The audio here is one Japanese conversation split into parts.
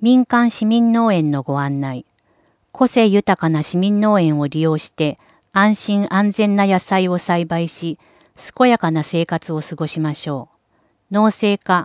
民間市民農園のご案内。個性豊かな市民農園を利用して安心安全な野菜を栽培し、健やかな生活を過ごしましょう。農政課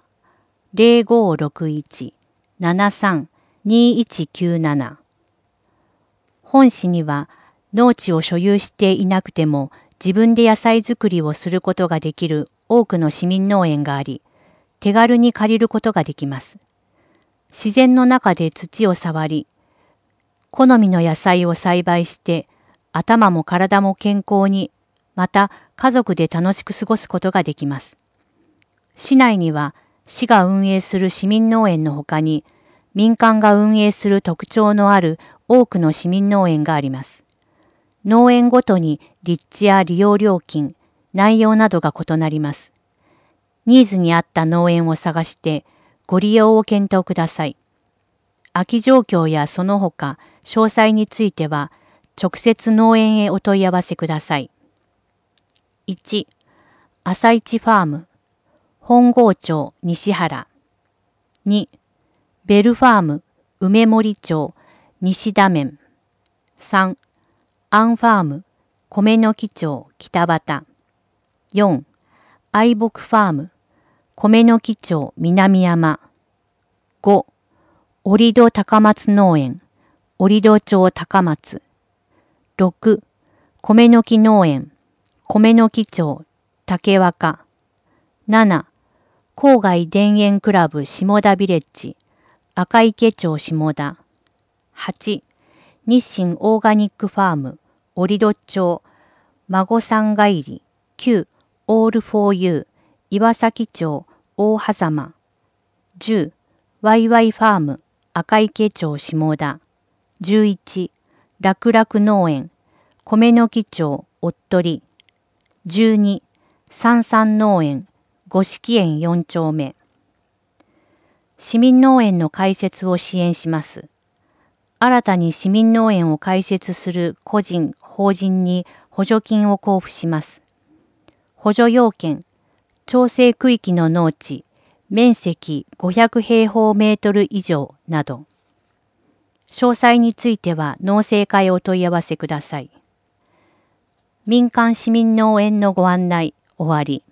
0561-73-2197。本市には農地を所有していなくても自分で野菜作りをすることができる多くの市民農園があり、手軽に借りることができます。自然の中で土を触り、好みの野菜を栽培して頭も体も健康に、また家族で楽しく過ごすことができます。市内には市が運営する市民農園のほかに民間が運営する特徴のある多くの市民農園があります。農園ごとに立地や利用料金、内容などが異なります。ニーズに合った農園を探してご利用を検討ください。空き状況やその他詳細については直接農園へお問い合わせください。1. 朝市ファーム本郷町西原。 2. ベルファーム梅森町西田面。 3. アンファーム米の木町北畑。 4. 愛木ファーム米の木町南山。 5. 折戸高松農園折戸町高松。 6. 米の木農園米の木町竹若。 7. 郊外田園クラブ下田ビレッジ赤池町下田。 8. 日清オーガニックファーム折戸町孫さん帰り旧オールフォーユー岩崎町大狭間。 10. ワイワイファーム赤池町下田。 11. 楽々農園米の木町おっとり。 12. 三々農園五色園4丁目。市民農園の開設を支援します。新たに市民農園を開設する個人、法人に補助金を交付します。補助要件、調整区域の農地、面積500平方メートル以上など。詳細については農政課へお問い合わせください。民間市民農園のご案内終わり。